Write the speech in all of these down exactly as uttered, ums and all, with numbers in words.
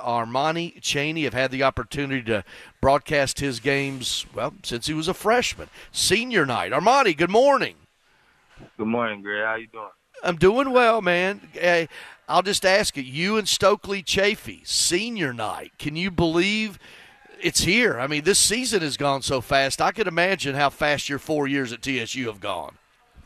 Armani Chaney. I've had the opportunity to broadcast his games, well, since he was a freshman. Senior night. Armani, good morning. Good morning, Greg. How you doing? I'm doing well, man. Hey, I'll just ask you, you and Stokely Chafee, senior night. Can you believe it's here? I mean, this season has gone so fast. I could imagine how fast your four years at T S U have gone.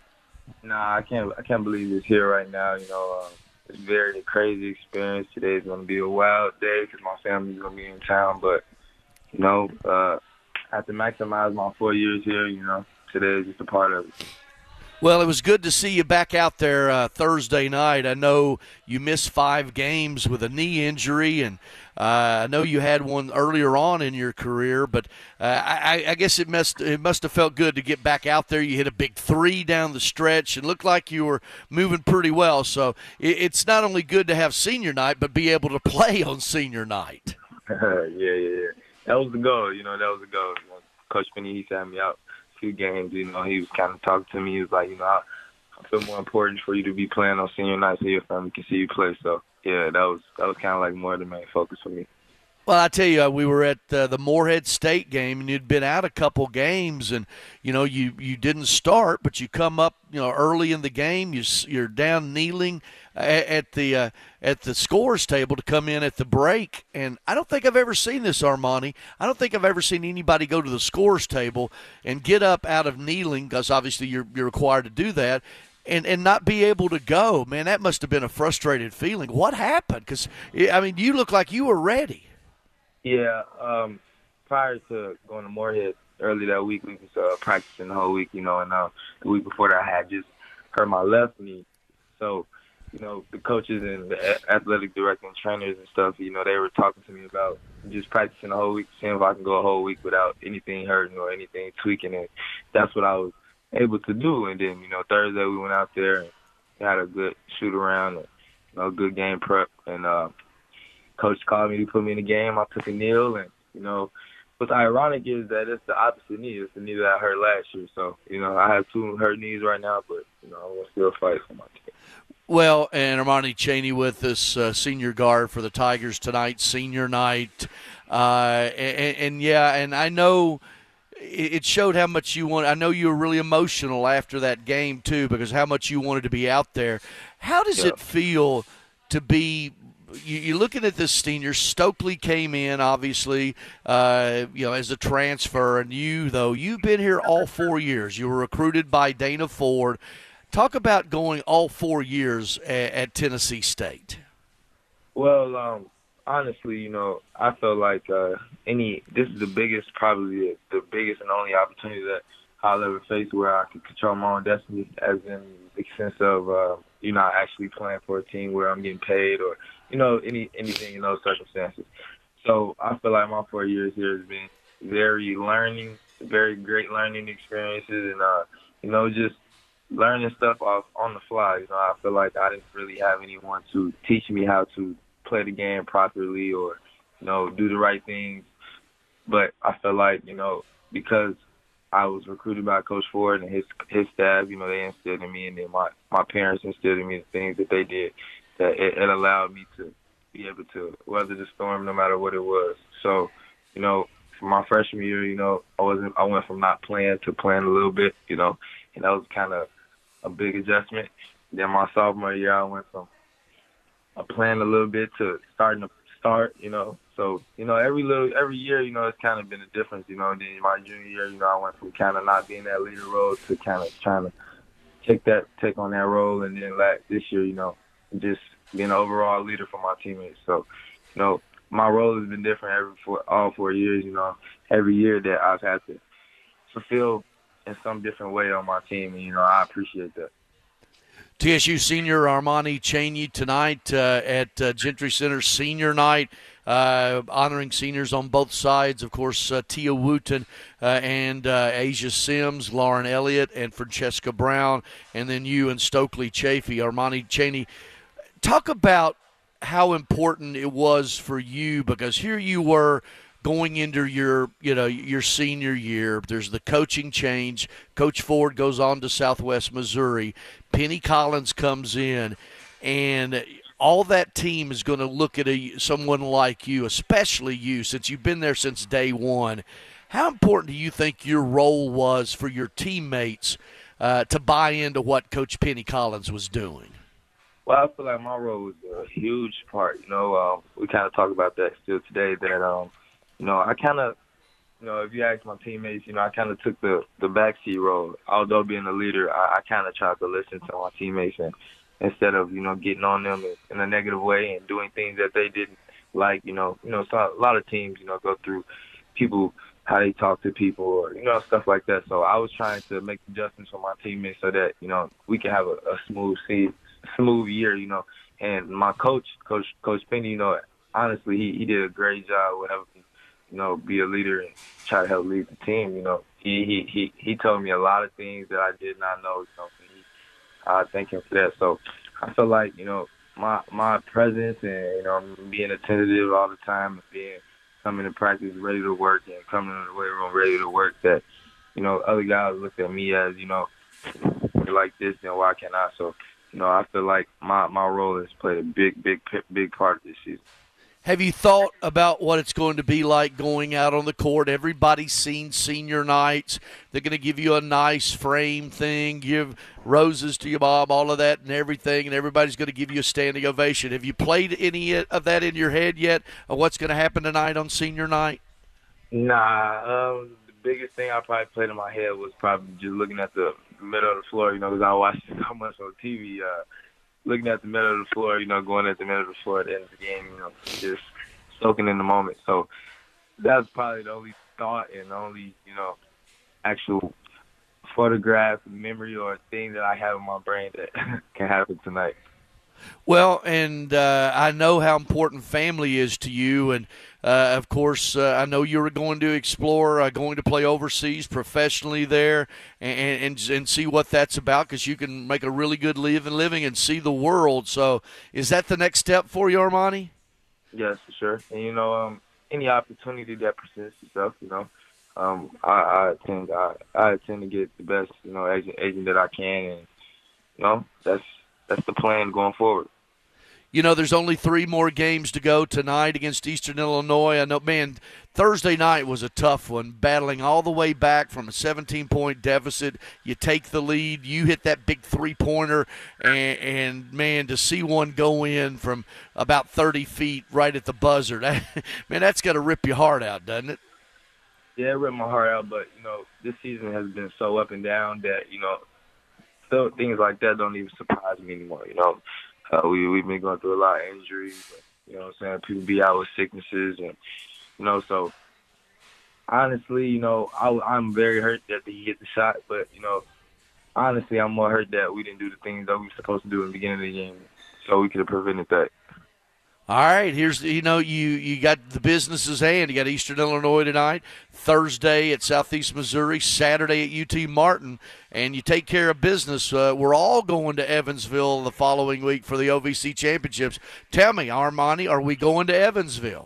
Nah, I can't. I can't believe it's here right now. You know, uh, it's a very crazy experience. Today's going to be a wild day because my family's going to be in town. But you know, uh, I have to maximize my four years here. You know, today is just a part of it. Well, it was good to see you back out there uh, Thursday night. I know you missed five games with a knee injury, and uh, I know you had one earlier on in your career. But uh, I, I guess it must it must have felt good to get back out there. You hit a big three down the stretch, and looked like you were moving pretty well. So it, it's not only good to have senior night, but be able to play on senior night. yeah, yeah, yeah. That was the goal. You know, that was the goal. You know, Coach Finney, he sat me out few games, you know, he was kind of talking to me. He was like, you know, I, I feel more important for you to be playing on senior night so your family can see you play. So, yeah, that was that was kind of like more the main focus for me. Well, I tell you, we were at uh, the Morehead State game, and you'd been out a couple games, and you know you, you didn't start, but you come up, you know, early in the game. You you're down kneeling at, at the uh, at the scores table to come in at the break, and I don't think I've ever seen this, Armani. I don't think I've ever seen anybody go to the scores table and get up out of kneeling, because obviously you're you're required to do that. And, and not be able to go. Man, that must have been a frustrated feeling. What happened? Because, I mean, you look like you were ready. Yeah, um, prior to going to Morehead early that week, we was uh, practicing the whole week, you know, and uh, the week before that I had just hurt my left knee. So, you know, the coaches and the athletic director and trainers and stuff, you know, they were talking to me about just practicing the whole week, seeing if I can go a whole week without anything hurting or anything tweaking. And that's what I was able to do. And then, you know, Thursday we went out there and had a good shoot around and, you know, good game prep. And, uh, Coach called me to put me in the game. I took a kneel, and, you know, what's ironic is that it's the opposite knee. It's the knee that I hurt last year. So, you know, I have two hurt knees right now, but, you know, I'm going to still fight for my team. Well, and Armani Chaney with us, uh, senior guard for the Tigers tonight, senior night. Uh, and, and, yeah, and I know it showed how much you want. I know you were really emotional after that game, too, because how much you wanted to be out there. How does yeah. it feel to be – you're looking at this senior. Stokely came in, obviously, uh, you know, as a transfer. And you, though, you've been here all four years. You were recruited by Dana Ford. Talk about going all four years at, at Tennessee State. Well, um, honestly, you know, I felt like uh, any – this is the biggest, probably the biggest and only opportunity that I'll ever face where I can control my own destiny, as in the sense of, uh, you know, actually playing for a team where I'm getting paid or – you know, any anything in those circumstances. So I feel like my four years here has been very learning, very great learning experiences, and, uh, you know, just learning stuff off on the fly. You know, I feel like I didn't really have anyone to teach me how to play the game properly or, you know, do the right things. But I feel like, you know, because I was recruited by Coach Ford and his his staff, you know, they instilled in me, and then my, my parents instilled in me the things that they did. That it, it allowed me to be able to weather the storm no matter what it was. So, you know, for my freshman year, you know, I wasn't I went from not playing to playing a little bit, you know, and that was kind of a big adjustment. Then my sophomore year, I went from uh, playing a little bit to starting to start, you know. So, you know, every little every year, you know, it's kind of been a difference, you know. And then my junior year, you know, I went from kind of not being that leader role to kind of trying to take that take on that role, and then like this year, you know, just being an overall leader for my teammates. So, you know, my role has been different every four, all four years, you know, every year that I've had to fulfill in some different way on my team, and, you know, I appreciate that. T S U senior Armani Chaney tonight uh, at uh, Gentry Center senior night, uh, honoring seniors on both sides. Of course, uh, Tia Wooten uh, and uh, Asia Sims, Lauren Elliott, and Francesca Brown, and then you and Stokely Chafee. Armani Chaney, talk about how important it was for you, because here you were going into your, you know, your senior year. There's the coaching change. Coach Ford goes on to Southwest Missouri. Penny Collins comes in, and all that team is going to look at a, someone like you, especially you, since you've been there since day one. How important do you think your role was for your teammates uh, to buy into what Coach Penny Collins was doing? Well, I feel like my role was a huge part. You know, um, we kind of talk about that still today. That um, you know, I kind of, you know, if you ask my teammates, you know, I kind of took the the backseat role. Although being a leader, I, I kind of tried to listen to my teammates and instead of you know getting on them in, in a negative way and doing things that they didn't like. You know, you know, so a lot of teams, you know, go through people how they talk to people or you know stuff like that. So I was trying to make adjustments for my teammates so that you know we can have a, a smooth season. smooth year, you know. And my coach, Coach Coach Penny, you know, honestly, he, he did a great job with helping me, you know, be a leader and try to help lead the team, you know. He he he, he told me a lot of things that I did not know, you know. And he, I thank him for that. So I feel like, you know, my my presence and, you know, being attentive all the time and being coming to practice ready to work and coming in the weight room ready to work that, you know, other guys looked at me as, you know, like this, then why can't I? So you know, I feel like my, my role has played a big, big, big part this season. Have you thought about what it's going to be like going out on the court? Everybody's seen senior nights. They're going to give you a nice frame thing, give roses to your mom, all of that and everything, and everybody's going to give you a standing ovation. Have you played any of that in your head yet, of what's going to happen tonight on senior night? Nah, um, the biggest thing I probably played in my head was probably just looking at the middle of the floor, you know, because I watched so much on T V, uh, looking at the middle of the floor, you know, going at the middle of the floor at the end of the game, you know, just soaking in the moment. So that's probably the only thought and the only, you know, actual photograph, memory, or thing that I have in my brain that can happen tonight. Well, and uh, I know how important family is to you, and uh, of course, uh, I know you were going to explore, uh, going to play overseas professionally there, and and, and see what that's about, because you can make a really good living, living and see the world. So, is that the next step for you, Armani? Yes, for sure. And you know, um, any opportunity that presents itself, you know, um, I, I attend, I, I attend to get the best, you know, agent, agent that I can, and you know, that's. That's the plan going forward. You know, there's only three more games to go tonight against Eastern Illinois. I know, man, Thursday night was a tough one, battling all the way back from a seventeen-point deficit. You take the lead, you hit that big three-pointer, and, and man, to see one go in from about thirty feet right at the buzzer, that, man, that's got to rip your heart out, doesn't it? Yeah, it ripped my heart out, but, you know, this season has been so up and down that, you know, so things like that don't even surprise me anymore, you know. Uh, we, we've been going through a lot of injuries, you know what I'm saying? People be out with sicknesses, and, you know, so honestly, you know, I, I'm very hurt that he hit the shot, but, you know, honestly, I'm more hurt that we didn't do the things that we were supposed to do in the beginning of the game, so we could have prevented that. All right, here's, you know, you, you got the business's hand. You got Eastern Illinois tonight, Thursday at Southeast Missouri, Saturday at U T Martin, and you take care of business. Uh, we're all going to Evansville the following week for the O V C Championships. Tell me, Armani, are we going to Evansville?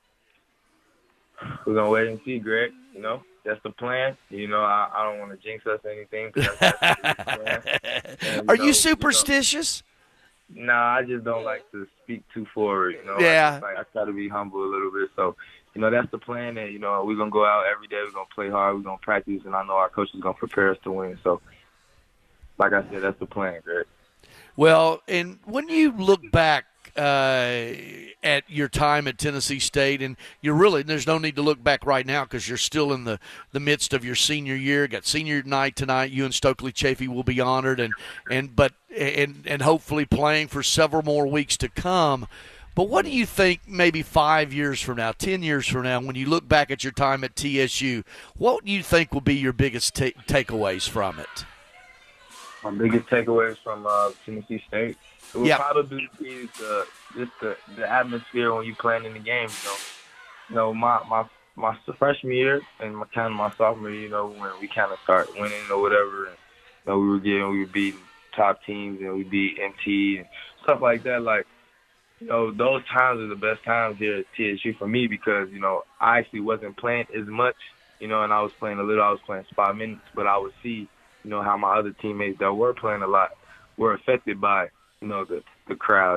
We're going to wait and see, Greg. You know, that's the plan. You know, I, I don't want to jinx us or anything. That's, that's the plan. And, are you know, you superstitious? You know, Nah, I just don't like to speak too forward, you know. Yeah. I, just, like, I try to be humble a little bit. So, you know, that's the plan. And, you know, we're going to go out every day. We're going to play hard. We're going to practice. And I know our coach is going to prepare us to win. So, like I said, that's the plan, Greg. Well, and when you look back uh, at your time at Tennessee State, and you're really, there's no need to look back right now because you're still in the, the midst of your senior year. Got senior night tonight. You and Stokely Chafee will be honored, and, and but and and hopefully playing for several more weeks to come. But what do you think maybe five years from now, ten years from now, when you look back at your time at T S U, what do you think will be your biggest ta- takeaways from it? My biggest takeaways from uh, Tennessee State, it would yep. probably be the just the, the atmosphere when you playing in the game. You know, you know my my my freshman year and my kind of my sophomore year, you know, when we kind of start winning or whatever, and you know, we were getting we were beating top teams and we beat M T and stuff like that. Like, you know, those times are the best times here at T S U for me because, you know, I actually wasn't playing as much, you know, and I was playing a little. I was playing five minutes, but I would see, you know, how my other teammates that were playing a lot were affected by, you know, the, the crowd and,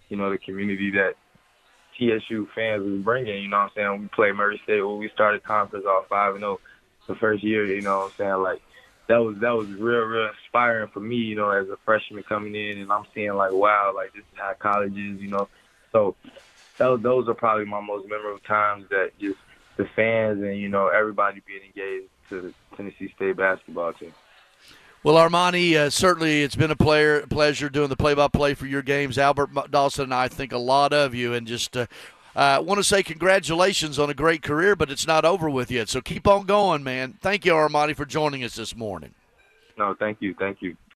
you know, the community that T S U fans was bringing. You know what I'm saying? We played Murray State when we started conference off five and oh the first year. You know what I'm saying? Like that was that was real real inspiring for me. You know, as a freshman coming in, and I'm seeing like, wow, like this is how college is. You know, so those those are probably my most memorable times. That just the fans and you know everybody being engaged to the Tennessee State basketball team. Well, Armani, uh, certainly it's been a player, pleasure doing the play-by-play for your games. Albert Dawson and I think a lot of you, and just uh, uh, want to say congratulations on a great career, but it's not over with yet. So keep on going, man. Thank you, Armani, for joining us this morning. No, thank you. Thank you.